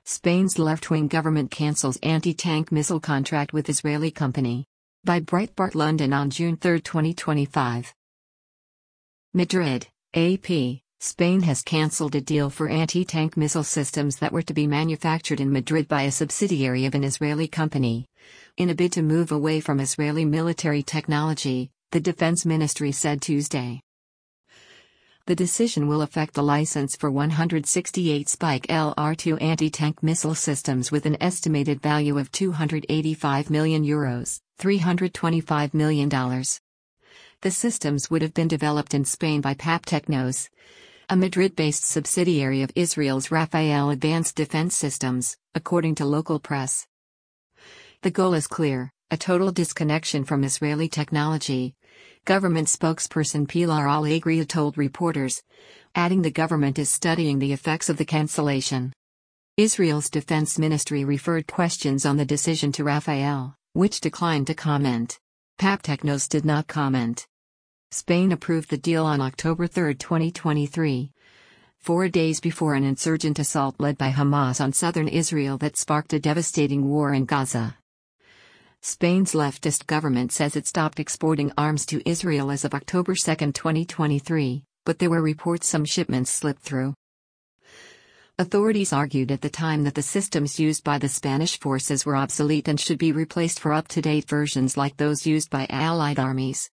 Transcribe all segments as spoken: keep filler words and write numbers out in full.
Spain's left-wing government cancels anti-tank missile contract with Israeli company. By Breitbart London on June third, twenty twenty-five. Madrid, A P. Spain has cancelled a deal for anti-tank missile systems that were to be manufactured in Madrid by a subsidiary of an Israeli company. In a bid to move away from Israeli military technology, the Defense Ministry said Tuesday. The decision will affect the license for one hundred sixty-eight Spike L R two anti-tank missile systems with an estimated value of two hundred eighty-five million euros, three hundred twenty-five million dollars. The systems would have been developed in Spain by Paptechnos, a Madrid-based subsidiary of Israel's Rafael Advanced Defense Systems, according to local press. The goal is clear: a total disconnection from Israeli technology, government spokesperson Pilar Alegria told reporters, adding the government is studying the effects of the cancellation. Israel's defense ministry referred questions on the decision to Rafael, which declined to comment. Paptechnos did not comment. Spain approved the deal on October third, twenty twenty-three, four days before an insurgent assault led by Hamas on southern Israel that sparked a devastating war in Gaza. Spain's leftist government says it stopped exporting arms to Israel as of October second, twenty twenty-three, but there were reports some shipments slipped through. Authorities argued at the time that the systems used by the Spanish forces were obsolete and should be replaced for up-to-date versions like those used by Allied armies.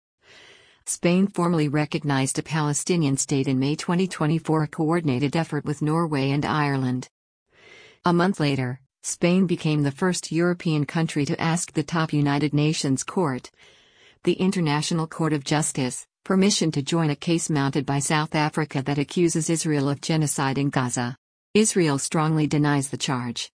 Spain formally recognized a Palestinian state in May twenty twenty-four, a coordinated effort with Norway and Ireland. A month later, Spain became the first European country to ask the top United Nations Court, the International Court of Justice, permission to join a case mounted by South Africa that accuses Israel of genocide in Gaza. Israel strongly denies the charge.